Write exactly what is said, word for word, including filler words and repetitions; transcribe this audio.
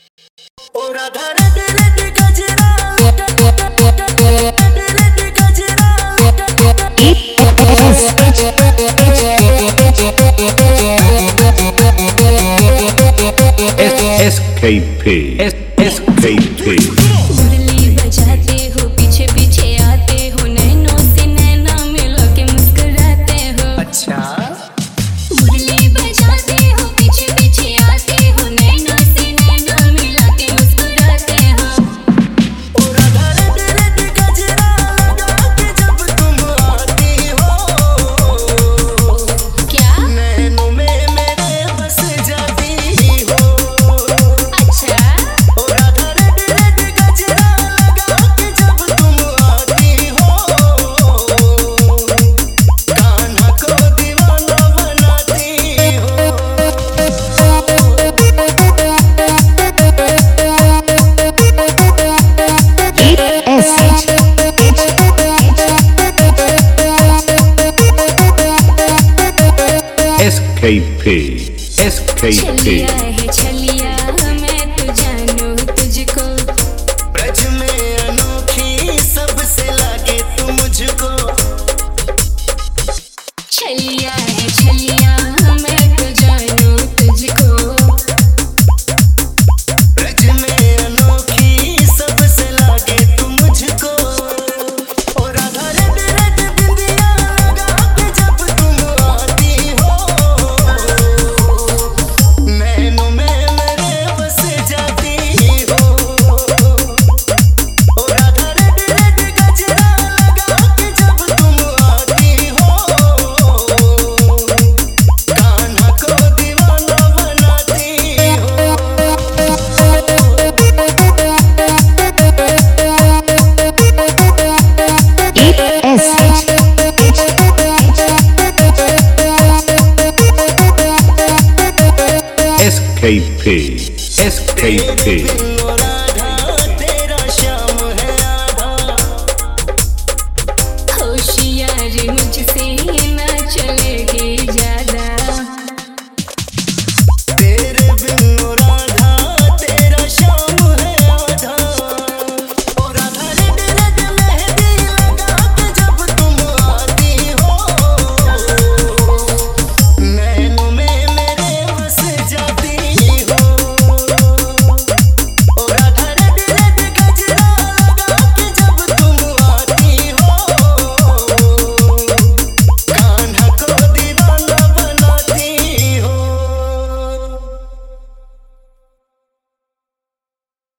S K P S K P मुरली बजाते हो, पीछे पीछे आते हो, नैनों से नैना मिला के मुस्कुराते हो। अच्छा मुरली बजाते हो, पीछे पीछे आते हो, नैनों से नैना मिला के मुस्कुराते हो। और आधार तेरे पे गजरा लगा के जब तुम आती हो, क्या नैनों में मेरे बस जाती हो। अच्छा और आधार तेरे पे गजरा लगा के जब तुम आती हो, कान्हा को दीवाना बनाती हो। S K P S K P छलिया है छलिया, मैं तो जानू तुझको। ब्रज में अनोखी सबसे लागे तू मुझको। छलिया है छलिया, मैं तो जानू तुझको। ब्रज में अनोखी सबसे लागे तू मुझको। और आधार तेरे पे बिंदिया लगा के जब तुम आती हो, नैनों में मेरे बस जाती हो। और आधार तेरे पे गजरा लगा के जब तुम आती हो, कान्हा को दीवाना बनाती हो। S K P S K P